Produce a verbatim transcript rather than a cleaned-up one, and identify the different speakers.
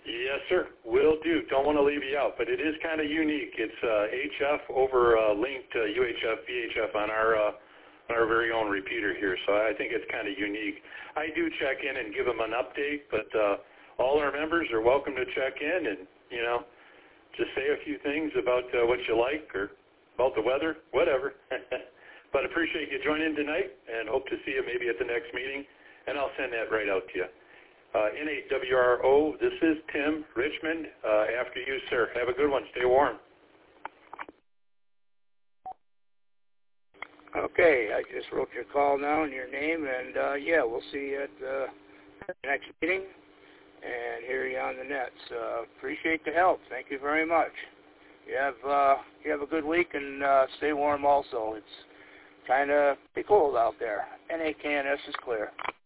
Speaker 1: Yes, sir. Will do. Don't want to leave you out, but it is kind of unique. It's uh, H F over uh, linked uh, U H F, V H F on our uh, on our very own repeater here, so I think it's kind of unique. I do check in and give them an update, but uh, all our members are welcome to check in and, you know, just say a few things about uh, what you like or about the weather, whatever. But appreciate you joining tonight and hope to see you maybe at the next meeting, and I'll send that right out to you. Uh, N eight W R O, this is Tim Richmond. Uh, after you, sir. Have a good one. Stay warm.
Speaker 2: Okay, I just wrote your call now and your name, and uh, yeah, we'll see you at uh, the next meeting and hear you on the net. So appreciate the help. Thank you very much. You have uh, you have a good week, and uh, stay warm also. It's kind of pretty cold out there. N A K N S is clear.